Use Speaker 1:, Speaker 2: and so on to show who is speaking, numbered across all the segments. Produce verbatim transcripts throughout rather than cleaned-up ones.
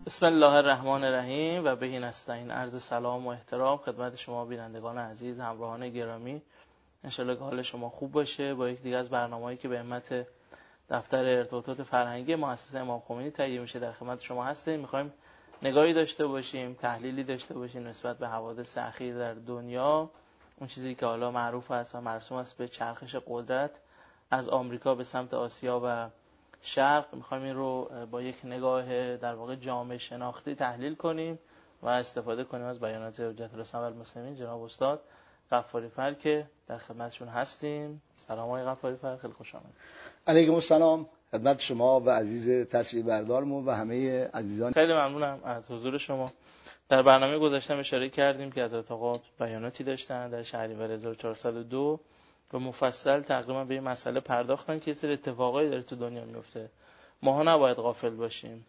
Speaker 1: بسم الله الرحمن الرحیم و بهی نستعین. عرض سلام و احترام خدمت شما بینندگان عزیز، همراهان گرامی. انشالله که حال شما خوب باشه. با یک دیگه از برنامه‌ای که به همت دفتر ارتباطات فرهنگی مؤسسه امام خمینی تهیه میشه در خدمت شما هستیم. می‌خوایم نگاهی داشته باشیم، تحلیلی داشته باشیم نسبت به حوادث اخیر در دنیا، اون چیزی که حالا معروف است و مرسوم است به چرخش قدرت از آمریکا به سمت آسیا و شرق. می‌خوایم این رو با یک نگاه در واقع جامع شناختی تحلیل کنیم و استفاده کنیم از بیانات حجت الاسلام والمسلمین جناب استاد غفاری فر که در خدمتشون هستیم. سلام آقای غفاری فر، خیلی خوش آمدید.
Speaker 2: علیکم السلام خدمت شما و عزیز تصویر بردارمون و همه عزیزان.
Speaker 1: خیلی ممنونم از حضور شما. در برنامه گذشته اشاره کردیم که حضرت آقا بیاناتی داشتن در شهریور هزار و چهارصد و دو و مفصل تقریبا به این مسئله پرداختن که سری اتفاقایی داره تو دنیا میفته. ماها نباید غافل باشیم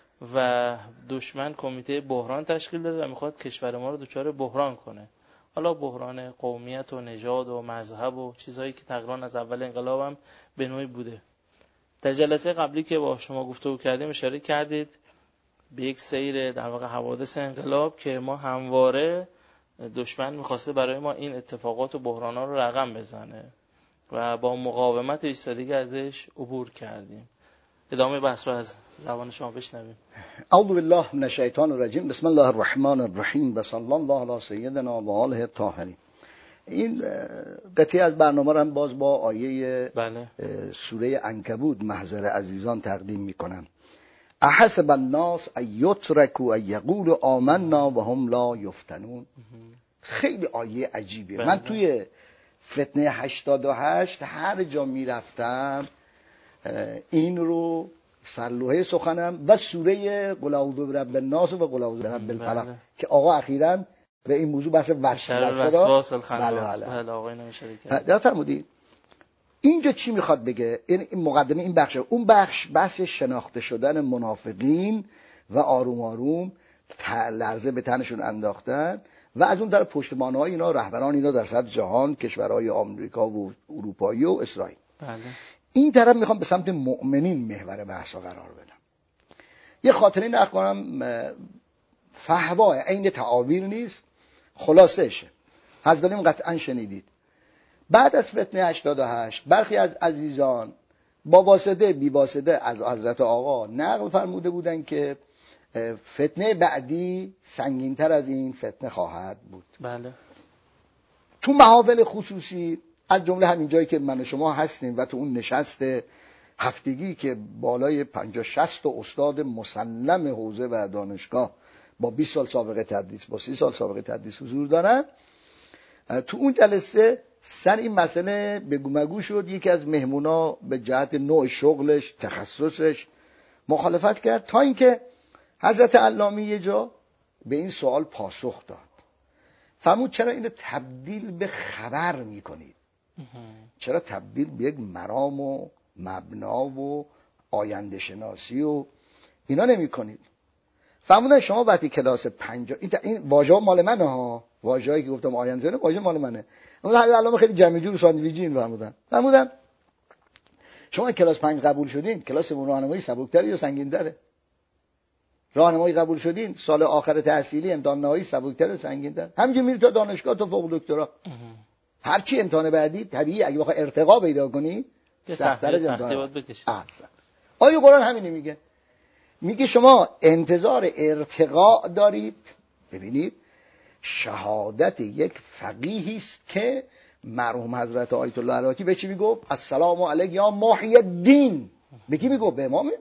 Speaker 1: و دشمن کمیته بحران تشکیل داده و میخواد کشور ما رو دچار بحران کنه. حالا بحران قومیت و نژاد و مذهب و چیزهایی که تقریبا از اول انقلاب هم به نوعی بوده. در جلسه قبلی که با شما گفتگو کردیم اشاره کردید به یک سیر در واقع حوادث انقلاب که ما همواره دشمن میخواسته برای ما این اتفاقات و بحران‌ها رو رقم بزنه و با مقاومت ایستادگی ازش عبور کردیم. ادامه بحث رو از زبان شما بشنویم.
Speaker 2: اعوذ بالله من الشیطان الرجیم. بسم الله الرحمن الرحیم و صلی الله علی سیدنا و آله الطاهرین. این قطعه از برنامه رو هم باز با آیه
Speaker 1: بله.
Speaker 2: سوره عنکبوت محضر عزیزان تقدیم میکنم. احسب الناس ان یترکوا ان یقولوا آمنا و هم لا یفتنون. خیلی آیه عجیبه.
Speaker 1: بله.
Speaker 2: من توی فتنه هشتاد و هشت هر جا میرفتم این رو سرلوحه سخنم و سوره قل اعوذ برب الناس و قل اعوذ برب الفلق که آقا اخیراً به این موضوع بحث وسوسه را
Speaker 1: بله بله بله آقا اینو اشاره کرد.
Speaker 2: در فرمودید اینجا چی میخواد بگه؟ این مقدمه این بخشه. اون بخش بحث شناخته شدن منافقین و آروم آروم لرزه به تنشون انداختن و از اون در پشتیبان‌های اینا رهبران اینا در سطح جهان، کشورهای آمریکا و اروپایی و اسرائیل.
Speaker 1: بله. این
Speaker 2: طرف میخوام به سمت مؤمنین محور بحثا قرار بدم. یه خاطره نقل کنم، فحوا عین تعابیر نیست، خلاصه‌شه. حضرتیم قطعا شنیدید. بعد از فتنه هشتاد و هشت برخی از عزیزان با واسطه بی واسطه از حضرت آقا نقل فرموده بودن که فتنه بعدی سنگین‌تر از این فتنه خواهد بود.
Speaker 1: بله.
Speaker 2: تو محافل خصوصی از جمله همین جایی که من و شما هستیم و تو اون نشست هفتگی که بالای پنجاه شصت استاد مسلم حوزه و دانشگاه با بیست سال سابقه تدریس با سی سال سابقه تدریس حضور دارن، تو اون جلسه سر این مسئله بگو مگو شد. یکی از مهمونا به جهت نوع شغلش، تخصصش مخالفت کرد تا اینکه حضرت علامی یه جا به این سوال پاسخ داد. فرمود چرا اینو تبدیل به خبر میکنید؟ چرا تبدیل به یک مرام و مبنا و آینده شناسی و اینا نمی کنید؟ فرمودن شما وقتی کلاس پنجا این, این واژه مال منه ها، واژه‌ای که گفتم آینده واژه مال منه. اون علامه خیلی جمع جور ساندویچی این فرمودن. فرمودن شما کلاس پنج قبول شدین، کلاس راهنمایی سبک‌تر یا سنگین‌تره؟ راهنمایی قبول شدین، سال آخر تحصیلی امتحان نهایی سبک‌تر یا سنگین‌تر؟ همینجوری میری تا دانشگاه تا فوق دکترا. هر چی امتحان بعدی طبیعی اگه بخوای ارتقا پیدا کنی سخت‌تر از امتحان
Speaker 1: بکشی.
Speaker 2: آیا قرآن همین میگه؟ میگه شما انتظار ارتقا دارید. ببینید شهادت یک فقیهی است که مرحوم حضرت آیت الله عراقی به چی میگفت؟ السلام علیک یا محی الدین. به کی میگفت؟ به امام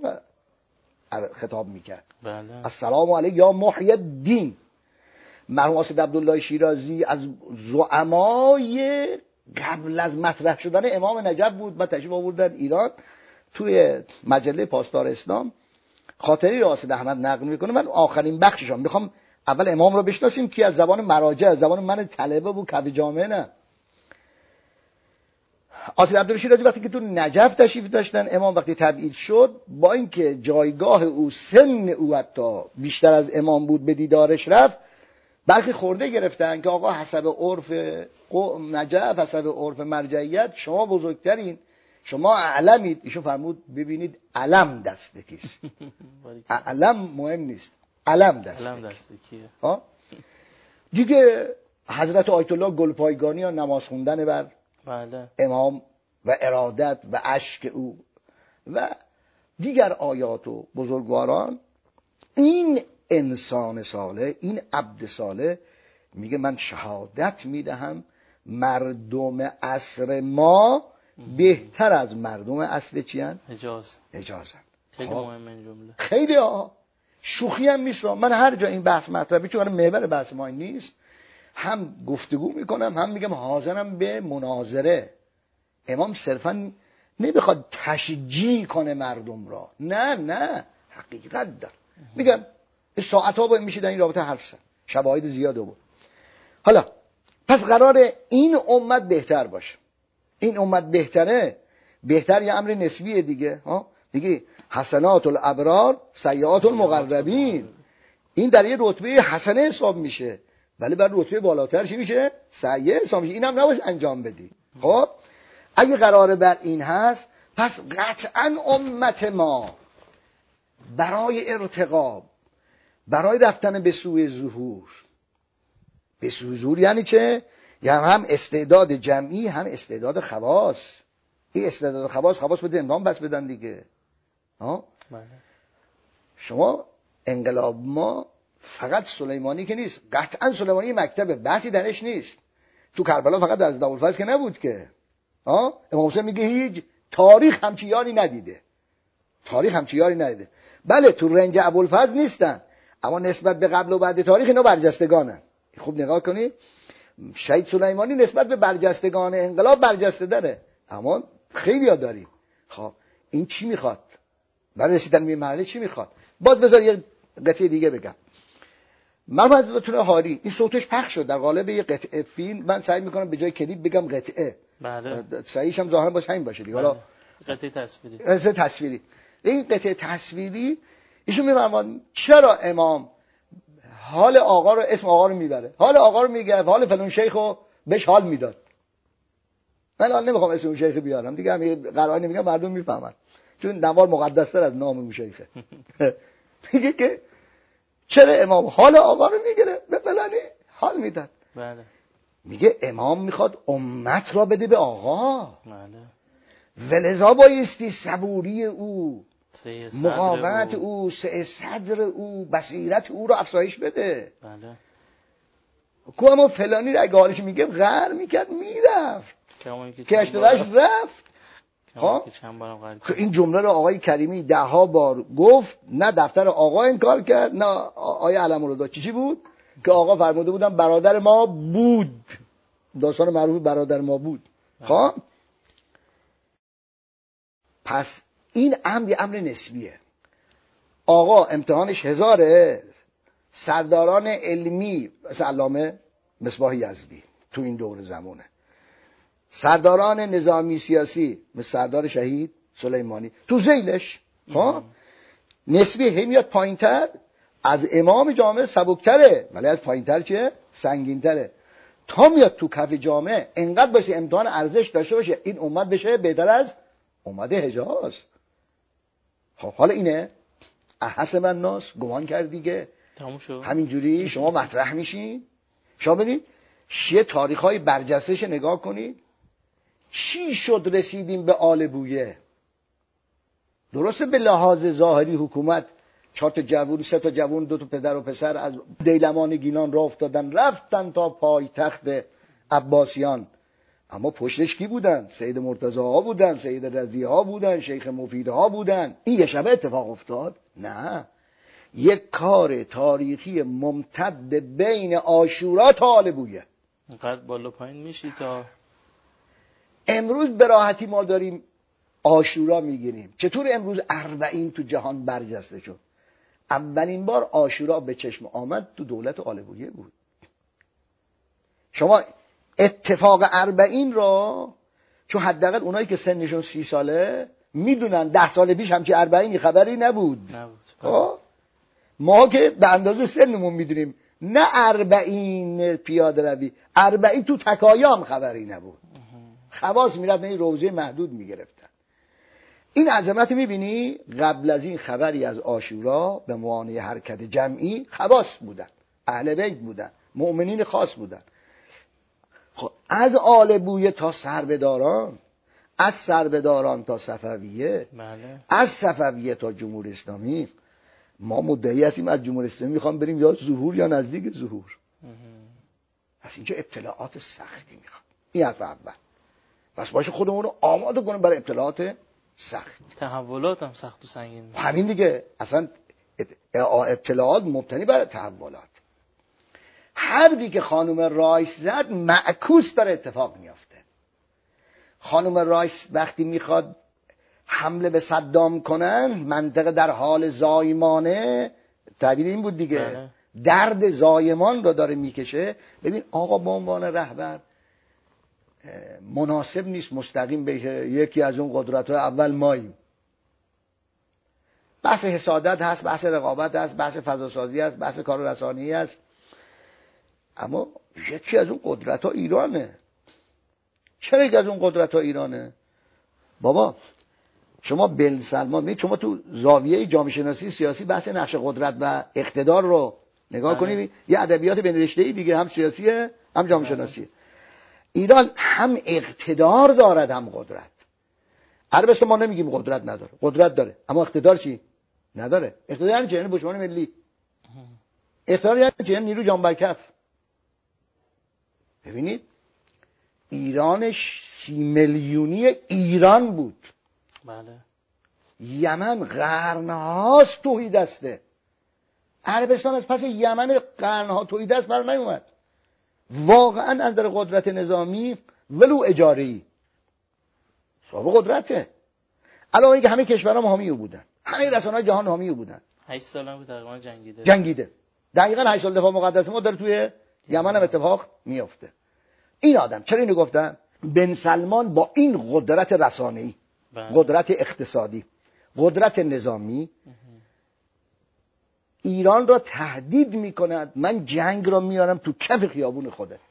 Speaker 2: خطاب میکرد.
Speaker 1: بله.
Speaker 2: السلام علیک یا محی الدین. مرحوم اسد عبدالله شیرازی از زعمای قبل از مطرح شدن امام نجف بود و تشریف آوردن ایران. توی مجله پاسدار اسلام خاطری اسد احمد نقل میکنه. من آخرین بخششم میخوام اول امام رو بشناسیم که از زبان مراجع، از زبان من طلبه و کف جامعه نه. اسد عبدالله شیرازی وقتی که تو نجف تشریف داشتن، امام وقتی تبعید شد، با اینکه جایگاه او سن او حتی بیشتر از امام بود به دیدارش رفت، برخی خورده گرفتن که آقا حسب عرف نجف، حسب عرف مرجعیت شما بزرگترین، شما اعلمید. ایشون فرمود ببینید علم دست کیست. علم مهم نیست، علم دستک.
Speaker 1: علم دستکیه.
Speaker 2: ها دیگه حضرت آیت الله گلپایگانی ها نماز خوندن بر
Speaker 1: بله.
Speaker 2: امام و ارادت و اشک او و دیگر آیات و بزرگواران. این انسان صالح، این عبد صالح میگه من شهادت میدهم مردم عصر ما بهتر از مردم عصر چی هن؟
Speaker 1: حجاز.
Speaker 2: حجاز هن.
Speaker 1: خیلی مهم این جمله.
Speaker 2: خیلی ها شوخی هم نیست. من هر جا این بحث مطرحه چون محور بحث ما این نیست، هم گفتگو میکنم هم میگم حاضرم به مناظره. امام صرفا نمیخواد تشجیع کنه مردم را، نه نه حقیقت دار. میگم ساعت ها باید میشه در این رابطه حرف زد، شواهد زیاده بود. حالا پس قراره این امت بهتر باشه. این امت بهتره، بهتر یه امر نسبیه دیگه. ها دیگه حسنات الابرار سیئات المقربین، این در یه رتبه حسنه حساب میشه، ولی بر رتبه بالاتر چی میشه؟ سیئه حساب میشه. اینم نباید انجام بدی. خب اگه قراره بر این هست، پس قطعا امت ما برای ارتقا، برای رفتن به سوی ظهور، به سوی ظهور یعنی چه؟ یعنی هم استعداد جمعی هم استعداد خواص. این استعداد خواص خواص بده امام بس بدن دیگه. ها
Speaker 1: بله.
Speaker 2: شما انقلاب ما فقط سلیمانی که نیست، قطعا سلیمانی مکتبه، بحثی درش نیست. تو کربلا فقط از داوالفضل که نبود که. ها امام حسین میگه هیچ تاریخ همچی یاری ندیده، تاریخ همچی یاری ندیده. بله تو رنج ابوالفضل نیستن، اما نسبت به قبل و بعد تاریخ اینا برجستگانن. خوب نگاه کنید، شهید سلیمانی نسبت به برجستگان انقلاب برجسته داره، اما خیلی ها داریم. خب این چی میخواد؟ برای رسیدن به مرحله چی میخواد؟ باز بذار یه قطعه دیگه بگم. مرحوم حضرت هاری این صوتش پخش شد در قالب یه قطعه فیلم. من سعی میکنم به جای کلیپ بگم قطعه.
Speaker 1: بله.
Speaker 2: صحیحش هم ظاهرا باشه همین باشه دیگه. حالا
Speaker 1: قطعه تصویری.
Speaker 2: قطعه تصویری. این قطعه تصویری ایشون میفرمان چرا امام حال آقا رو، اسم آقا رو میبره، حال آقا رو میگه، حال فلان شیخو بهش حال میداد. من حال نمیخوام اسم اون شیخ بیارم دیگه، همین قرائن نمیگم مردم میفهمن، چون نوار مقدس‌تر از نام اون شیخه. میگه که چرا امام حال آقا رو میگیره به فلانی حال میداد.
Speaker 1: بله.
Speaker 2: میگه امام میخواد امت را بده به آقا.
Speaker 1: بله.
Speaker 2: ولذا بایستی صبوری او، مقاومت
Speaker 1: او,
Speaker 2: او، سعه صدر او، بصیرت او رو افزایش بده.
Speaker 1: بله.
Speaker 2: کو اما فلانی را اگه حالش میگه غر میکرد میرفت که اشتراش رفت. ها این جمله رو آقای کریمی ده ها بار گفت، نه دفتر آقا انکار کرد نه آقای علم‌الهدی. چی چی بود که آقا فرموده بودن برادر ما بود، داستان معروف برادر ما بود. خب پس این امر امر نسبیه. آقا امتحانش هزاره، سرداران علمی مثل علامه مصباح یزدی تو این دور زمانه، سرداران نظامی سیاسی مثل سردار شهید سلیمانی تو ذیلش. خب نسبی هم میاد پایینتر، از امام جامعه سبکتره ولی از پایینتر چه؟ سنگینتره. تا میاد تو کف جامعه انقدر باشه امتحان ارزش داشته باشه این امت بشه بهتر از امت حجاز. خب حالا اینه احسب الناس گمان کرد دیگه همینجوری شما مطرح میشین. شما ببینید شیعه تاریخ‌های برجسته‌اش نگاه کنید، چی شد رسیدیم به آل بویه. درسته به لحاظ ظاهری حکومت چهار تا جوون، سه تا جوون، دو تا پدر و پسر از دیلمان گینان راه افتادن رفتن تا پایتخت عباسیان، اما پشتش کی بودن؟ سید مرتضی ها بودن، سید رضی ها بودن، شیخ مفید ها بودن. این یه شبه اتفاق افتاد؟ نه، یک کار تاریخی ممتد بین عاشورا تا آل بویه.
Speaker 1: اینقدر بالا پایین میشی تا
Speaker 2: امروز به راحتی ما داریم عاشورا میگیریم. چطور امروز اربعین تو جهان برجسته شد؟ اولین بار عاشورا به چشم آمد تو دولت آل بویه بود. شما اتفاق اربعین را، چون حداقل اونایی که سنشون سی ساله میدونن ده سال پیش همچی اربعینی خبری نبود. نبود. ما که به اندازه سنمون میدونیم، نه اربعین پیاده روی، اربعین تو تکایا هم خبری نبود. خواص میرفتن این روزه محدود میگرفتن. این عظمت میبینی؟ قبل از این خبری از عاشورا به موانع حرکت جمعی خواص بودن، اهل بیت بودن، مؤمنین خاص بودن. خب از آل بویه تا سربداران، از سربداران تا صفویه،
Speaker 1: بله.
Speaker 2: از صفویه تا جمهوری اسلامی، ما مدعی هستیم از جمهوری اسلامی میخوام بریم یا ظهور یا نزدیک ظهور. پس اینجا ابتلاعات سختی میخوام. این حرف اول. پس باشه خودمون رو آماده کنیم برای ابتلاعات سخت.
Speaker 1: تحولات هم سخت و سنگین میشه.
Speaker 2: همین دیگه، اصلا ابتلاعات مبتنی بر تحولات. حرفی که خانم رایس زد معکوس داره اتفاق میافته. خانم رایس وقتی میخواد حمله به صدام کنن، منطقه در حال زایمانه، تعبیر این بود دیگه.
Speaker 1: بله.
Speaker 2: درد زایمان رو داره میکشه. ببین آقا به عنوان رهبر مناسب نیست مستقیم به یکی از اون قدرت‌های اول ماییم. بحث حسادت هست، بحث رقابت هست، بحث فضاسازی هست، بحث کار رسانی هست، اما یکی از اون قدرت‌ها ایرانه. چرا یکی از اون قدرت‌ها ایرانه؟ بابا شما بن سلمان می شما تو زاویه جامعه شناسی سیاسی بحث نقش قدرت و اقتدار رو نگاه کنید، یه ادبیات بین رشته‌ای دیگه، هم سیاسیه هم جامعه شناسیه. ایران هم اقتدار دارد هم قدرت. عربستان ما نمیگیم قدرت نداره، قدرت داره، اما اقتدار چی؟ نداره. اقتدار یعنی جنرال بشمان ملی، اقتدار یعنی جنرال نیرو جانبرکف. ببینید ایرانش سی میلیونی ایران بود.
Speaker 1: بله.
Speaker 2: یمن قرنهاست توحید دسته. عربستان از پس یمن قرنها توحید دست بر نیومد. واقعا از نظر قدرت نظامی ولو اجاری صاحب قدرته. علاوه اینکه همه کشورها حامی او بودن، همه رسانه‌های جهان حامی او بودن.
Speaker 1: هشت سال هم تقریبا جنگیده.
Speaker 2: جنگیده. دقیقاً هشت سال دفاع مقدس ما داره توی یمن هم اتفاق میفته. این آدم چرا اینو گفتم؟ بن سلمان با این قدرت رسانه‌ای، قدرت اقتصادی، قدرت نظامی ایران را تهدید میکند. من جنگ را میارم تو کف خیابون خوده.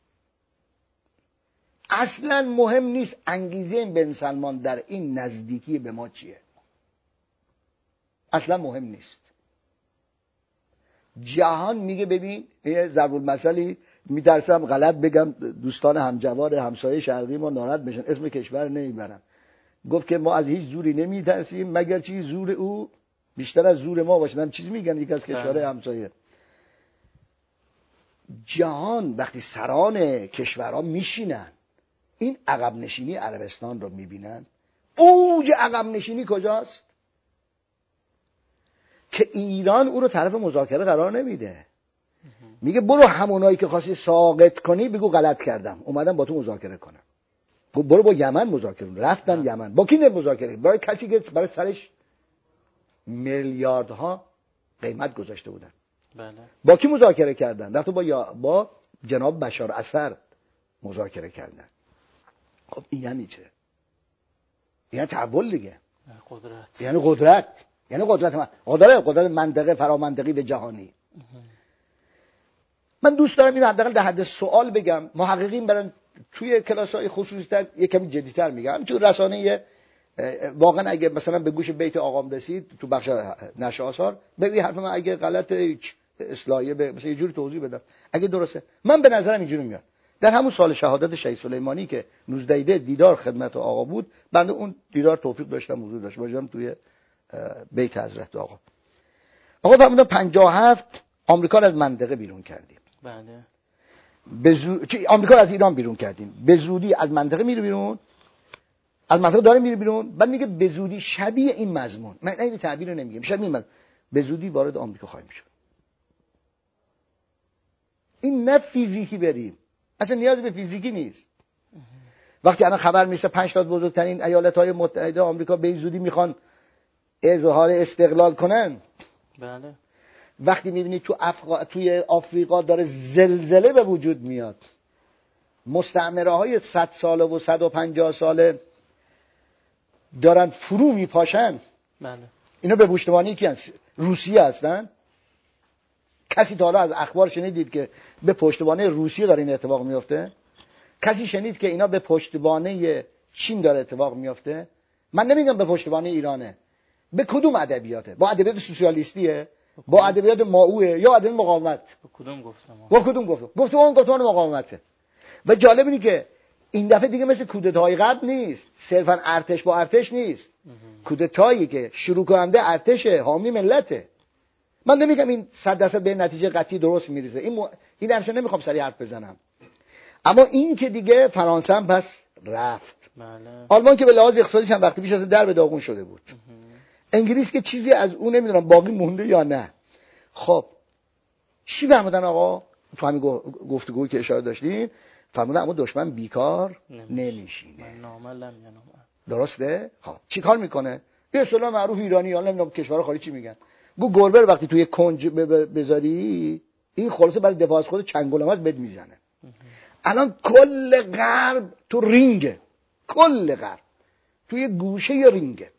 Speaker 2: اصلا مهم نیست انگیزه بن سلمان در این نزدیکی به ما چیه، اصلا مهم نیست. جهان میگه ببین، یه ضرب المثلی میترسم غلط بگم، دوستان همجوار همسایه شرقی ما ناراحت بشن، اسم کشور نمیبرم. گفت که ما از هیچ زوری نمیترسیم مگر چی زور او بیشتر از زور ما باشه. هم چیز میگن یک از کشورهای همسایه. جهان وقتی سران کشورها میشینن این عقب نشینی عربستان رو میبینن، اوج عقب نشینی کجاست؟ که ایران او رو طرف مذاکره قرار نمیده. میگه برو همونایی که خواستی ساقط کنی بگو غلط کردم، اومدم با تو مذاکره کنم. برو با یمن مذاکره. رفتن یمن. با کی مذاکره؟ برای کسی که برای سرش میلیاردها قیمت گذاشته بودن.
Speaker 1: بله.
Speaker 2: با کی مذاکره کردن؟ رفتن با یا... با جناب بشار اسد مذاکره کردن. خب این یعنی چه؟ یعنی تحول دیگه.
Speaker 1: قدرت.
Speaker 2: یعنی قدرت. یعنی قدرت من. قدرت قدرت منطقه فرامنطقی و جهانی. من دوست دارم این حداقل در حد سوال بگم. محققین برن توی کلاس‌های خصوصی‌تر یک کمی جدی‌تر میگم، چون رسانه واقعا اگه مثلا به گوش بیت آقام رسید تو بخش نشر آثار، ببین حرف من اگه غلطه اصلاحیه به مثلا یه جوری توضیح بدم، اگه درسته من به نظرم اینجوری میاد. در همون سال شهادت شهید سلیمانی که نوزده دی دیدار خدمت آقا بود، بنده اون دیدار توفیق داشتم حضور داشت باشم توی بیت حضرت آقا. آقا فرمودن پنجاه و هفت آمریکا از منطقه بیرون کردیم.
Speaker 1: بله.
Speaker 2: به زودی آمریکا از ایران بیرون کردیم. به زودی از منطقه میره بیرون. از منطقه داره میره بیرون. بعد میگه به زودی شبیه این مضمون. من این تعبیر رو نمیگم. شبیه این به زودی وارد آمریکا خواهیم شد. این نه فیزیکی بریم. اصلا نیاز به فیزیکی نیست. وقتی الان خبر میشه پنج تا بزرگترین ایالت‌های متحده آمریکا به زودی میخوان اظهار استقلال کنن.
Speaker 1: بله.
Speaker 2: وقتی میبینید تو افغا... توی آفریقا داره زلزله به وجود میاد، مستعمره های صد ساله و صد و پنجاه ساله دارن فرو میپاشن.
Speaker 1: بله.
Speaker 2: اینا به پشتیبانی کی هستن؟ روسیه هستن. کسی تا حالا از اخبار شنیدید که به پشتیبانی روسیه داره این اتفاق میفته؟ کسی شنید که اینا به پشتیبانی چین داره اتفاق میفته؟ من نمیگم به پشتوانه ایرانه، به کدوم ادبیاته؟ با ادبیات سوسیالیستیه، با ادبیات مائوه، یا ادبیات مقاومت؟
Speaker 1: با کدوم گفتم؟
Speaker 2: با کدوم گفتم؟ گفتم اون گفتمان مقاومته. و جالب اینه که این دفعه دیگه مثل کودتای قبل نیست، صرفا ارتش با ارتش نیست. کودتایی که شروع کننده ارتشه، حامی ملته. من نمیگم این صد درصد به نتیجه قطعی درست میرسه، این م... این درش نمیخوام سریع حرف بزنم، اما این که دیگه فرانسه هم پس رفت.
Speaker 1: بله.
Speaker 2: آلمان که به لحاظ اقتصادیش هم وقتی پیش از در به داغون شده بود. انگلیس که چیزی از اون نمیدونم باقی مونده یا نه. خب چی فرمودن آقا تو همین گفتگویی که اشاره داشتین؟ فرمودن اما دشمن بیکار نمیشینه.
Speaker 1: من ناملم یا نامل.
Speaker 2: درسته؟ خب چی کار میکنه؟ یه اصطلاح معروف ایرانی ها نمیدونم کشورها خارجی چی میگن، گو گربه وقتی توی کنج بذاری این خلاصه برای دفاع از خود چنگولماز بد میزنه. الان کل غرب تو رینگه، کل غرب توی گوشه رینگه.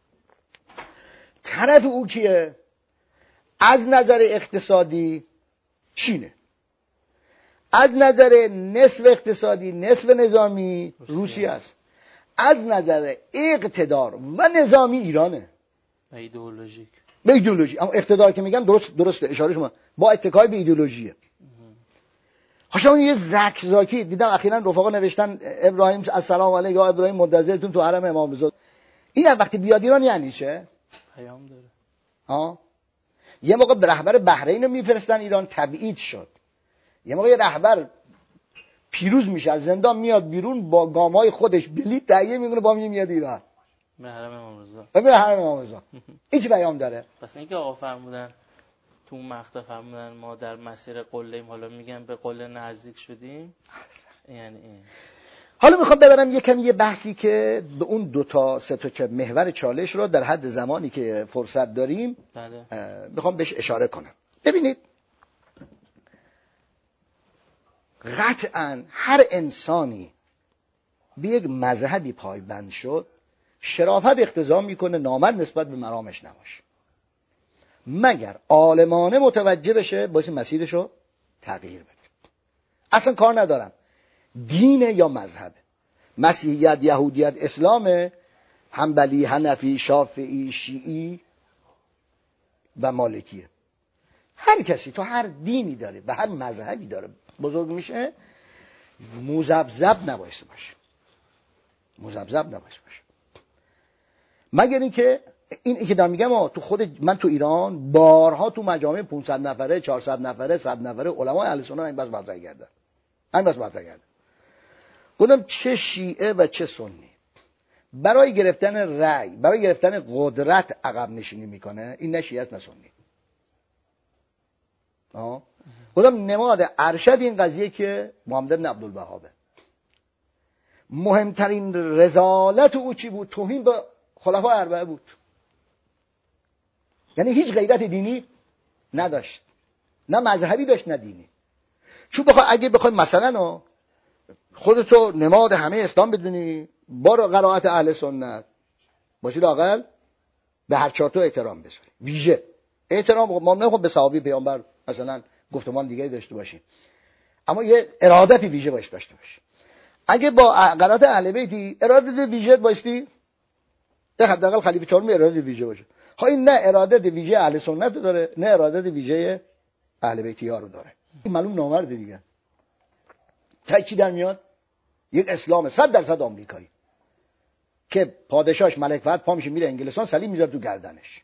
Speaker 2: طرف او کیه؟ از نظر اقتصادی چینه، از نظر نصف اقتصادی نصف نظامی روسیه است، از نظر اقتدار و نظامی ایرانه.
Speaker 1: و ایدئولوژیک،
Speaker 2: به ایدئولوژی. اما اقتدار که میگم درست درست اشاره شما با اتکای به ایدئولوژیه. خاشم یه زک زاکی دیدم اخیراً رفقا نوشتن ابراهیم السلام علیک یا ابراهیم منتظرتون تو حرم امام رضا. این وقتی بیاد ایران یعنی چه؟
Speaker 1: پیام داره.
Speaker 2: ها یه موقع به رهبر بحرین رو میفرستن ایران، تبعید شد. یه موقع رهبر پیروز میشه از زندان میاد بیرون با گامای خودش بلیط تهیه میکنه با میاد ایران
Speaker 1: به حرم امام رضا.
Speaker 2: به حرم امام رضا. این چه پیام داره؟
Speaker 1: پس اینکه آقا فرمودن تو اون مقطع فرمودن ما در مسیر قله‌ایم، حالا میگن به قله نزدیک شدیم، یعنی این.
Speaker 2: حالا میخوام ببرم یکم یه بحثی که به اون دو تا سه تا که محور چالش رو در حد زمانی که فرصت داریم
Speaker 1: بله.
Speaker 2: میخوام بهش اشاره کنم. ببینید قطعاً هر انسانی به یک مذهبی پایبند شد، شرافت اقتضا میکنه نامرد نسبت به مرامش نباشه، مگر عالمانه متوجه بشه باید مسیرش رو تغییر بده. اصلا کار ندارم دین یا مذهب، مسیحیت، یهودیت، اسلام، حنبلی، حنفی، شافعی، شیعی و مالکیه. هر کسی تو هر دینی داره و هر مذهبی داره بزرگ میشه، مذبذب نباید باشه، مذبذب نباید باشه. مگر اینکه این که دارم میگم تو خود من تو ایران بارها تو مجامع پانصد نفره، چهارصد نفره، صد نفره علمای اهل سنت این بس مطرح کردن. این بس مطرح کردن. گفتم چه شیعه و چه سنی برای گرفتن رأی، برای گرفتن قدرت عقب نشینی میکنه، این نه شیعه است نه سنی. آه گفتم نماد ارشد این قضیه که محمد بن عبدالوهابه، مهمترین رذالت او چی بود؟ توهین به خلفای اربعه بود. یعنی هیچ غیرت دینی نداشت، نه مذهبی داشت نه دینی. چون بخوای اگه بخوای مثلا خودتو نماد همه اسلام بدونی، با قرائت اهل سنت باشی، لااقل به هر چهارتا احترام بذاری، ویژه احترام. ما نمیخوام به صحابی پیامبر مثلا گفتمان دیگه داشته باشیم، اما یه ارادت ویژه باش داشته باشی. اگه با قرائت اهل بیتی ارادت ویژه باشی، ده حداقل خلیفه چهارم ارادت ویژه باشه. ها این نه ارادت ویژه اهل سنت داره، نه ارادت ویژه اهل بیتی ها رو داره. این معلوم نامرده دیگه. تا چی در میاد؟ یک اسلام صد درصد آمریکایی که پادشاهش ملک فهد پا میشه میره انگلستان، صلیب میذاره تو گردنش.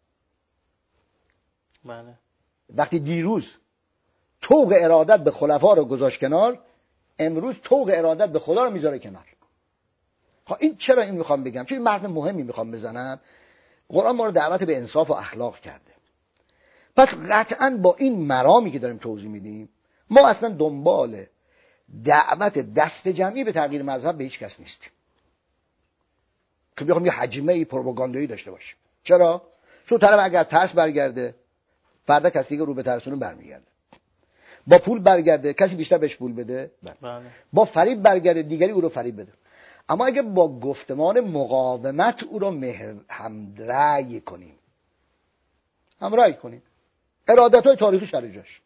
Speaker 1: بله.
Speaker 2: وقتی دیروز طوق ارادت به خلفا رو گذاشت کنار، امروز طوق ارادت به خدا رو میذاره کنار. ها این چرا این میخوام بگم؟ چون این متن مهمی میخوام بزنم. قرآن ما رو دعوت به انصاف و اخلاق کرده. پس قطعاً با این مرامی که داریم توضیح میدیم، ما اصلا دنبال دعوت دست جمعی به تغییر مذهب به هیچ کس نیستیم که بخوام یه حجمه پروپاگاندایی داشته باشیم. چرا؟ چون طرف اگر ترس برگرده، فردا کسی دیگه رو به ترسونون برمیگرده. با پول برگرده، کسی بیشتر بهش پول بده.
Speaker 1: بله.
Speaker 2: با فریب برگرده، دیگری او رو فریب بده. اما اگه با گفتمان مقاومت او رو همرأی کنیم، همرأی کنیم، ارادت‌های تاریخی شرجاش،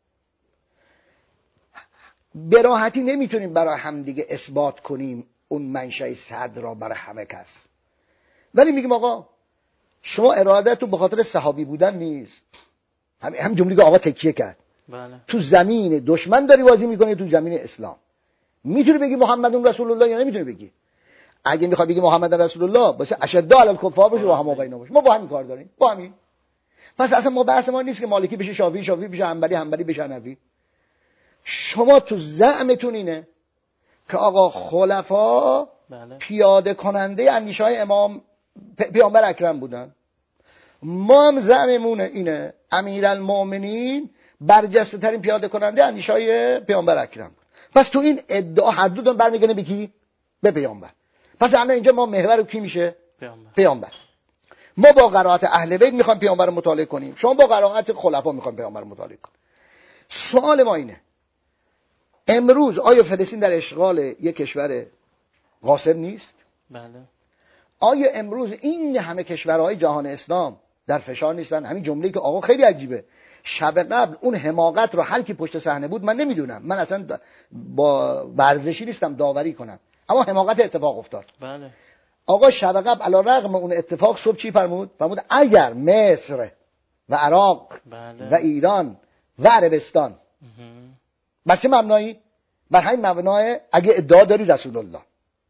Speaker 2: به راحتی نمیتونیم برای همدیگه اثبات کنیم اون منشأ صدر را برای همه کس. ولی میگیم آقا شما ارادتتون به خاطر صحابی بودن نیست، هم هم جمله که آقا تکیه کرد.
Speaker 1: بله.
Speaker 2: تو زمین دشمن داری بازی میکنی، تو زمین اسلام. میتونی بگی محمد رسول الله یا نمیتونی بگی؟ اگه میخوای بگی محمد رسول الله باشه اشد علی الکفار باشه و هم بین باشه، ما با همین کار داریم، با همین. پس اصلا ما بحث ما نیست که مالکی بشه شافعی، شافعی بشه حنبلی، حنبلی بشه حنفی. شما تو زعمتون اینه که آقا خلفا
Speaker 1: بله.
Speaker 2: پیاده کننده اندیشه‌های امام پیامبر اکرم بودن. ما هم زعممون اینه امیرالمومنین برجسته ترین پیاده کننده اندیشه‌های پیامبر اکرم بود. پس تو این ادعا هر دو تا برمیگردن به کی؟ به پیامبر. پس الان اینجا ما محور کی میشه؟
Speaker 1: پیامبر.
Speaker 2: پیامبر. ما با قرائت اهل بیت میخوایم پیامبر رو مطالعه کنیم، شما با قرائت خلفا میخوایم پیامبر رو مطالعه کنیم. سوال ما اینه امروز آیا فلسطین در اشغال یک کشور غاصب نیست؟
Speaker 1: بله.
Speaker 2: آیا امروز این همه کشورهای جهان اسلام در فشار نیستن؟ همین جمله‌ای که آقا خیلی عجیبه، شب قبل اون حماقت رو هر کی پشت صحنه بود من نمیدونم، من اصلا با ورزشی نیستم داوری کنم، اما حماقت اتفاق افتاد.
Speaker 1: بله.
Speaker 2: آقا شب قبل علی رغم اون اتفاق صبح چی فرمود؟ فرمود اگر مصر و عراق
Speaker 1: بله.
Speaker 2: و ایران و عربستان بر چه مبنایی؟ بر همین مبنای اگه ادعا داری رسول الله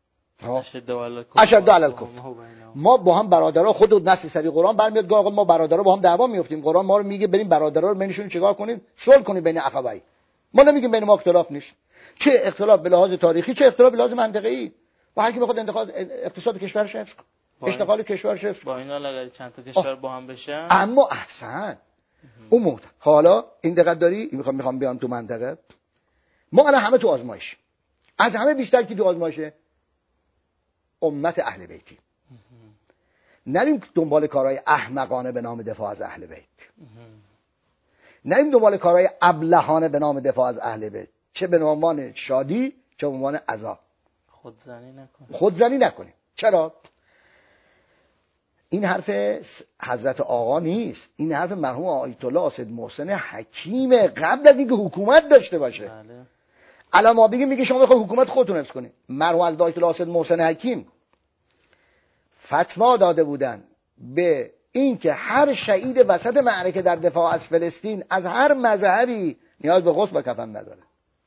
Speaker 2: اشد علی الکفر، ما با هم برادرها، خود نص سری قرآن برمیاد که آقا ما برادرها با هم دعوا میافتیم، قرآن ما رو میگه بریم برادرها رو بینشون چیکار کنیم؟ صلح کنیم بین اخوی. ما نمیگیم بین ما اختلاف نیست، چه اختلاف به لحاظ تاریخی چه اختلاف به لحاظ منطقی، و هر کی بخواد انتقاد اقتصاد کشورش حفظ کنه، اشتغال کشورش حفظ کنه.
Speaker 1: با اینا اگر چند تا کشور با هم بشن.
Speaker 2: اما احسن اون موقع حالا این دقت داری، میخوام میخوام بیام تو منطقه، ما الان همه تو آزمایش، از همه بیشتر کی تو آزمایشه؟ امت اهل بیتی. نریم دنبال کارهای احمقانه به نام دفاع از اهل بیت، نریم دنبال کارهای ابلهانه به نام دفاع از اهل بیت، چه به عنوان شادی چه به عنوان عزا.
Speaker 1: خودزنی نکنیم.
Speaker 2: خودزنی نکنیم. چرا؟ این حرف حضرت آقا نیست، این حرف مرحوم آیت الله اسد محسن حکیم قبل از اینکه حکومت داشته باشه.
Speaker 1: بله.
Speaker 2: الان ما بگیم میگه شما بخواید حکومت خودتون حفظ کنید. مرحوم آیت الله اسد محسن حکیم فتوا داده بودن به اینکه هر شهید وسط معرکه در دفاع از فلسطین از هر مذهبی نیاز به غسل و کفن نداره.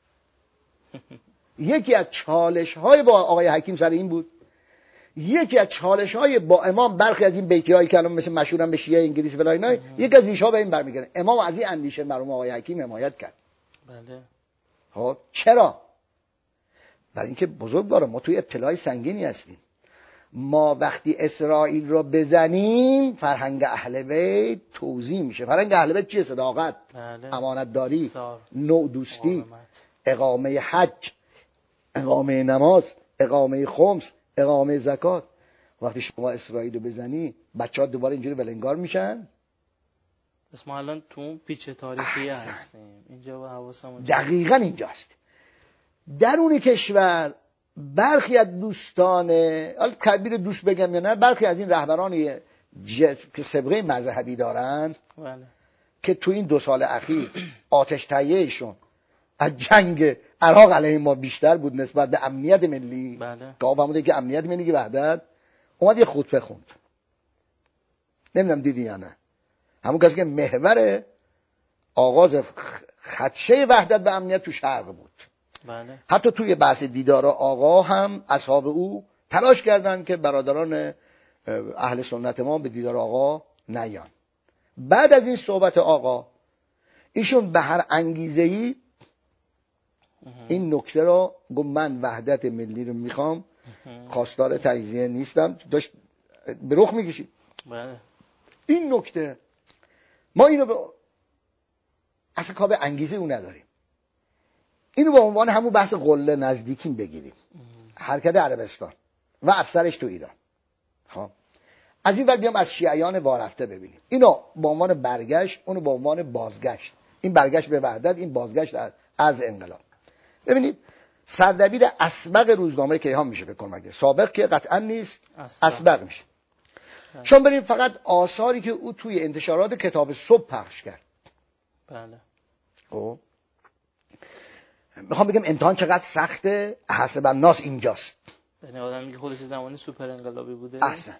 Speaker 2: یکی از چالش های با آقای حکیم سر این بود، یکی از چالش های با امام برخی از این بیتی هایی که الان مثل مشهورن به شیعه انگلیس و اینا، یکی از ریشه ها به این برمیگره. امام از این اندیشه مرحوم آقای حکیم حمایت کرد.
Speaker 1: بله.
Speaker 2: ها چرا؟ برای اینکه بزرگوار ما توی ابتلای سنگینی هستیم. ما وقتی اسرائیل رو بزنیم فرهنگ اهل بیت توزیع میشه. فرهنگ اهل بیت چیه؟ صداقت،
Speaker 1: بله.
Speaker 2: امانتداری،
Speaker 1: سار.
Speaker 2: نوع دوستی،
Speaker 1: مقامت.
Speaker 2: اقامه حج، اقامه نماز، اقامه خمس، اقامه زکات. وقتی شما اسرائیل رو بزنی بچه‌ها دوباره اینجوری ولنگار میشن.
Speaker 1: بس ما الان تو اون پیچ تاریخی هستیم، اینجا با حواسمون
Speaker 2: دقیقاً اینجاست. درون کشور برخی از دوستان، حالا کبیر دوست بگم یا نه، برخی از این رهبران که سابقه مذهبی دارن، بله، که تو این دو سال اخیر آتش تهیه‌شون از جنگ عراق علیه ما بیشتر بود نسبت به امنیت ملی.
Speaker 1: بله.
Speaker 2: که آقا که امنیت ملی که وحدت اومد یه خطبه خوند، نمیدونم دیدی یا نه، همون کسی که محور آغاز خدشه وحدت به امنیت تو شرق بود.
Speaker 1: بله.
Speaker 2: حتی توی بحث دیدار آقا هم اصحاب او تلاش کردند که برادران اهل سنت ما به دیدار آقا نیان. بعد از این صحبت آقا ایشون به هر انگیزه‌ای این نکته رو گفت من وحدت ملی رو میخوام، خواستار تجزیه نیستم، داشت به رخ میکشید.
Speaker 1: بله.
Speaker 2: این نکته ما اینو به اصلا کار به انگیزه او نداریم، اینو به عنوان همون بحث قله نزدیکیم بگیریم. حرکت عربستان و افسرش تو ایران. خب از این ور بیام از شیعیان وارفته ببینیم، اینو به عنوان برگشت، اونو به عنوان بازگشت، این برگشت به وحدت، این بازگشت از انقلاب. ببینید سردبیر اسبق روزنامه کیهان میشه بکن، مگه سابق که قطعا نیست، اسبق میشه. شما برید فقط آثاری که او توی انتشارات کتاب صبح پخش کرد.
Speaker 1: بله.
Speaker 2: خب میخوام بگم امتحان چقدر سخته، حسب الناس اینجاست.
Speaker 1: یعنی آدمی که خودش زمانی سوپر انقلابی بوده.
Speaker 2: احسن.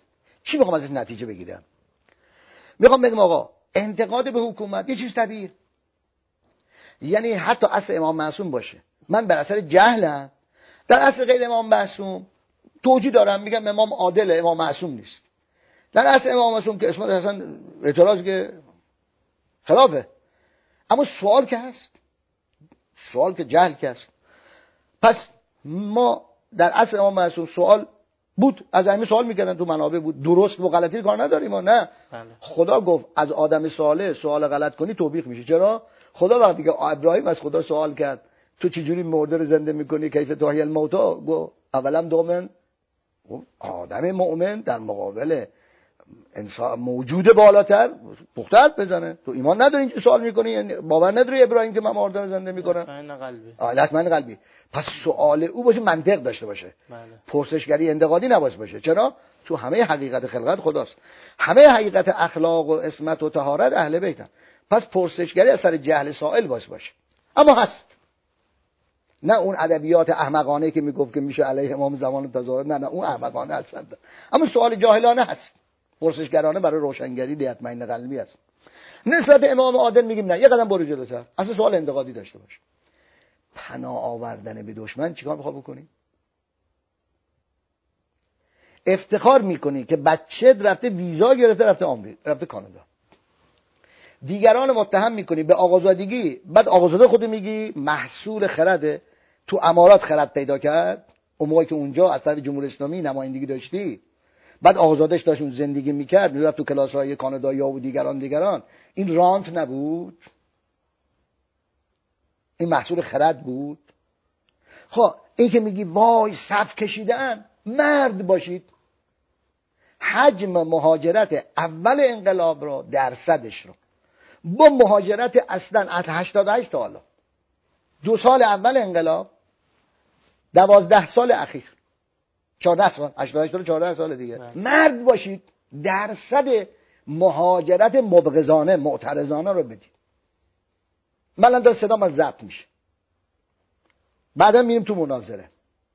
Speaker 2: چی میخوام ازش نتیجه بگیرم؟ میخوام بگم آقا انتقاد به حکومت یه چیز طبیعیه، یعنی حتی اصل امام معصوم باشه، من بر اثر جهلم در اصل غیر امام معصوم توجیه دارم، میگم امام عادل، امام معصوم نیست. در اصل امام معصوم که اسمت اصلا اعتراض که خلافه، اما سوال که هست، سوال که جهل که هست. پس ما در اصل امام معصوم سوال بود، از همین سوال میکردن تو منابع بود، درست و غلطی کار نداریم ما، نه
Speaker 1: بله.
Speaker 2: خدا گفت از آدم صالح سوال غلط کنی توبیخ میشه. چرا؟ خدا وقتی که ابراهیم از خدا سوال کرد تو چجوری مرده رو زنده میکنی، کیف تحیی الموتی، گفت اولم دومن، آدم مؤمن در مقابل انسان موجود بالاتر پخته حرف بزنه. تو ایمان نداری اینجوری سوال میکنی، یعنی باور نداری ابراهیم که من مرده رو زنده میکنم؟
Speaker 1: اطمینان قلبی.
Speaker 2: اطمینان قلبی. پس سوال او باشه منطق داشته باشه،
Speaker 1: بله.
Speaker 2: پرسشگری انتقادی نباشه باشه. چرا؟ تو همه حقیقت خلقت خداست، همه حقیقت اخلاق و عصمت و طهارت اهل بیتن. پس پرسشگری از سر جهل سائل باشه باشه. اما هست، نه اون ادبیات احمقانه که میگفت که میشه علیه امام زمان تظاهرات، نه نه اون احمقانه هست. اما سوال جاهلانه هست، پرسشگرانه برای روشنگری لیطمئن قلبی است. نسبت امام عادل میگیم نه، یه قدم برو جلوتر، اصلا سوال انتقادی داشته باشه. پناه آوردن به دشمن چیکار میخواد بکنی؟ افتخار میکنی که بچه رفته ویزا گرفته رفته آمریکا، رفته کانادا. دیگران متهم میکنی به آقازادگی، بعد آقازاده خودت میگی محصول خرده، تو امارات خرد پیدا کرد، اون موقعی که اونجا از طرف جمهوری اسلامی نمایندگی داشتی، بعد آقازادهش داشت اون زندگی میکرد، میرفت تو کلاس‌های کانادایی‌ها و دیگران دیگران، این رانت نبود؟ این محصول خرد بود؟ خب این که میگی وای صف کشیدن، مرد باشید. حجم مهاجرت اول انقلاب را، درصدش رو با مهاجرت اصلا از هشتاد و هشت تا حالا، دو سال اول انقلاب، دوازده سال اخیر، چهارده سال، هشتاد و هشت تا چهارده سال دیگه، نه. مرد باشید، درصد مهاجرت مبغضانه معترضانه رو بدید. من الان داره صدام از ضبط میشه، بعدا میریم تو مناظره.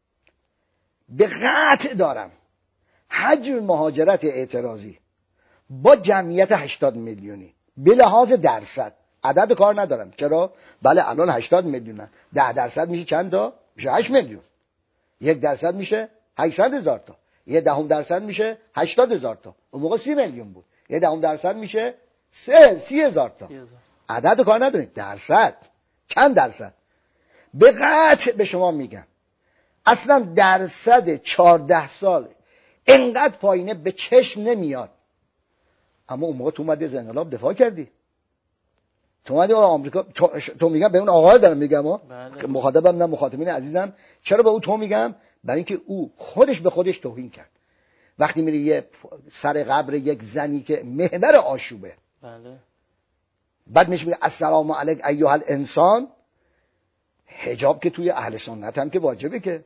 Speaker 2: به قطع دارم حجم مهاجرت اعتراضی با جمعیت هشتاد میلیونی به لحاظ درصد، عدد کار ندارم، چرا؟ بله الان هشتاد میلیونه، ده درصد میشه چند تا؟ میشه هشت میلیون. یک درصد میشه هشتصد هزار تا، یه دهم درصد میشه هشتاد هزار تا، اون موقع سی میلیون بود، یه دهم درصد میشه سه سی هزار تا. عدد کار نداریم، درصد چند درصد؟ به قطع به شما میگم اصلا درصد چهارده سال انقدر پایینه به چشم نمیاد. اما اون موقع تو اومدی از انقلاب دفاع کردی، تو اومدی آمریکا، تو, تو میگم به اون آقای دارم میگم ها، که مخاطبم نه مخاطبین عزیزم، چرا به او تو میگم؟ برای اینکه او خودش به خودش توهین کرد. وقتی میری یه سر قبر یک زنی که محور آشوبه، بله، بعد میشه میگه السلام علیک ایها الانسان، حجاب که توی اهل سنت هم که واجبه، که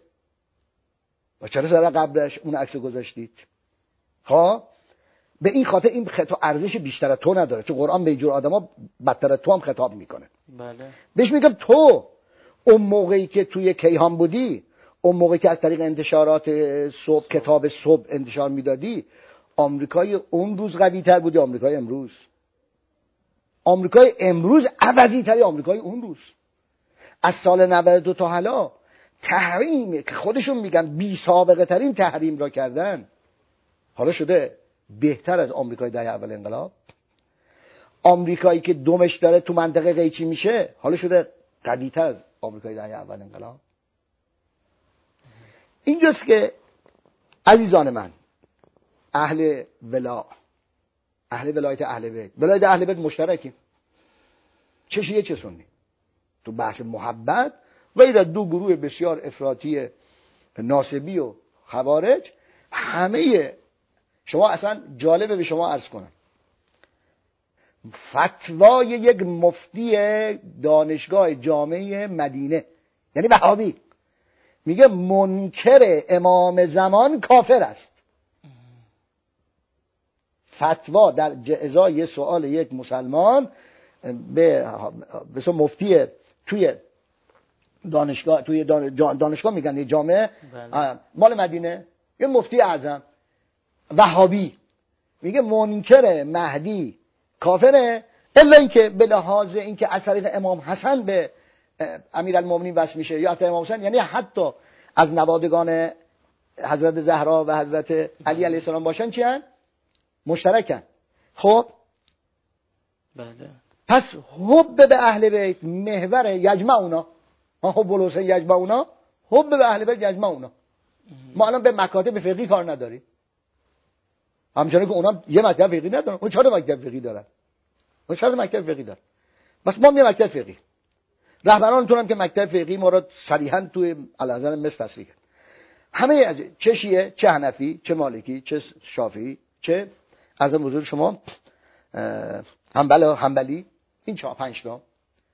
Speaker 2: و چرا سر قبرش اون عکس گذاشتید؟ ها، به این خاطر این خطاب ارزش بیشتر از تو نداره، چون قرآن به اینجور آدما بدتر از تو هم خطاب میکنه. بله. بهش میگم تو اون موقعی که توی کیهان بودی، اون موقعی که از طریق انتشارات صبح کتاب صبح انتشار میدادی، آمریکای اون روز قوی تر بودی آمریکای امروز؟ آمریکای امروز عوضی تری آمریکای اون روز. از سال نود و دو تا حالا تحریم که خودشون میگن بی سابقه ترین تحریم را کردن، حالا شده بهتر از آمریکای دهه اول انقلاب. آمریکایی که دومش داره تو منطقه قیچی میشه، حالا شده قوی تر از آمریکای دهه اول انقلاب. اینجاست که عزیزان من، اهل ولا، اهل ولایت اهل بیت، ولایت اهل بیت مشترکیم، چه شیعه چه سنی، تو بحث محبت غیر از دو گروه بسیار افراطی ناصبی و خوارج، همه شما اصلا جالبه به شما عرض کنم، فتوای یک مفتی دانشگاه جامعه مدینه، یعنی وهابی، میگه منکر امام زمان کافر است. فتوا در ازای سوال یک مسلمان به به مفتی توی دانشگاه، توی دانشگاه میگن جامعه، بله، مال مدینه، یه مفتی اعظم وهابی میگه منکر مهدی کافره، الا اینکه به لحاظ اینکه از طریق امام حسن به امیرالمومنین وصل میشه یا از طریق امام حسن، یعنی حتی از نوادگان حضرت زهرا و حضرت علی علیه السلام باشن چی هن؟ مشترکن. خب
Speaker 1: بله.
Speaker 2: پس حب به اهل بیت محور یجمعونا، حب الحسین یجمعونا، حب به اهل بیت یجمعونا. ما الان به مکاتب فقهی کار نداریم، همچنان که اونا یه مکتب فقهی ندارن، اون چهار مکتب فقهی دارن، اون چهار مکتب فقهی دارن. بس ما یه مکتب فقهی، رهبرانتون هم که مکتب فقهی ما را صریحا توی الازهر مصر تصریح کرد. همه از چه شیعه، چه حنفی، چه مالکی، چه شافعی، چه از حضور شما حنبل و حنبلی، این چهار پنج تا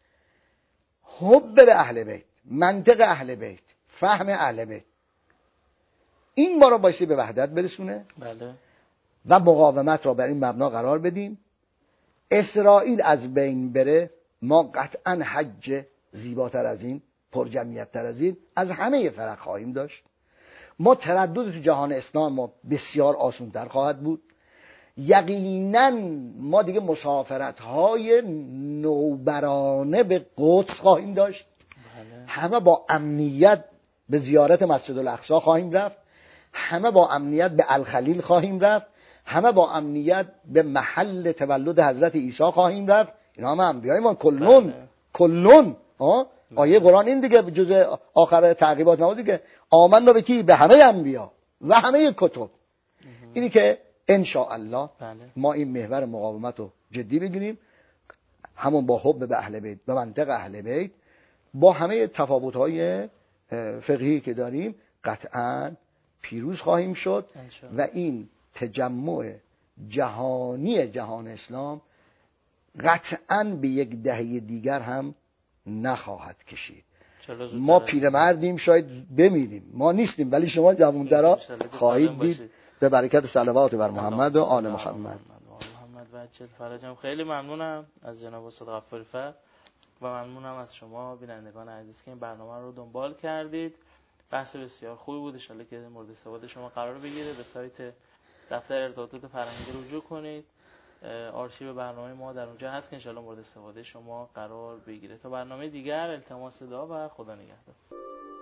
Speaker 2: حب به اهل بیت، منطق اهل بیت، فهم اهل بیت، این ما را بایستی به وحدت برسونه.
Speaker 1: بله.
Speaker 2: و مقاومت را بر این مبنا قرار بدیم. اسرائیل از بین بره، ما قطعا حج زیباتر از این، پرجمعیت‌تر از این از همه فرق خواهیم داشت. ما تردد تو جهان اسلام ما بسیار آسان‌تر خواهد بود. یقینا ما دیگه مسافرت‌های نوبرانه به قدس خواهیم داشت.
Speaker 1: بله.
Speaker 2: همه با امنیت به زیارت مسجد الاقصی خواهیم رفت، همه با امنیت به الخلیل خواهیم رفت، همه با امنیت به محل تولد حضرت عیسی خواهیم رفت. اینا هم انبیای ما کلون. بله. کلون ها آیه قرآن این دیگه جزء آخر تعقیبات نماز دیگه، آمنا به کی؟ به همه انبیا و همه کتب. اینی که ان شاء الله
Speaker 1: بله.
Speaker 2: ما این محور مقاومت رو جدی بگیریم، همون با حب به اهل بیت، به منطق اهل بیت، با همه تفاوت‌های فقهی که داریم قطعاً پیروز خواهیم شد و این تجمع جهانی جهان اسلام قطعاً به یک دهه دیگر هم نخواهد کشید. ما پیرمردیم، شاید بمیریم، ما نیستیم، ولی شما جوان‌ترا خواهید دید به برکت صلوات بر محمد و آل محمد.
Speaker 1: محمد و عجل فرجم. خیلی ممنونم از جناب استاد غفاری فرد و ممنونم از شما بینندگان عزیز که این برنامه رو دنبال کردید. بحث بسیار خوبی بود، ان شاءالله که مورد استفاده شما قرار بگیره. به سایت دفتر ارتباطات فرهنگی رجوع کنید، آرشیو برنامه ما در اونجا هست که ان شاءالله مورد استفاده شما قرار بگیره. تا برنامه دیگر التماس دعا و خدا نگهدار.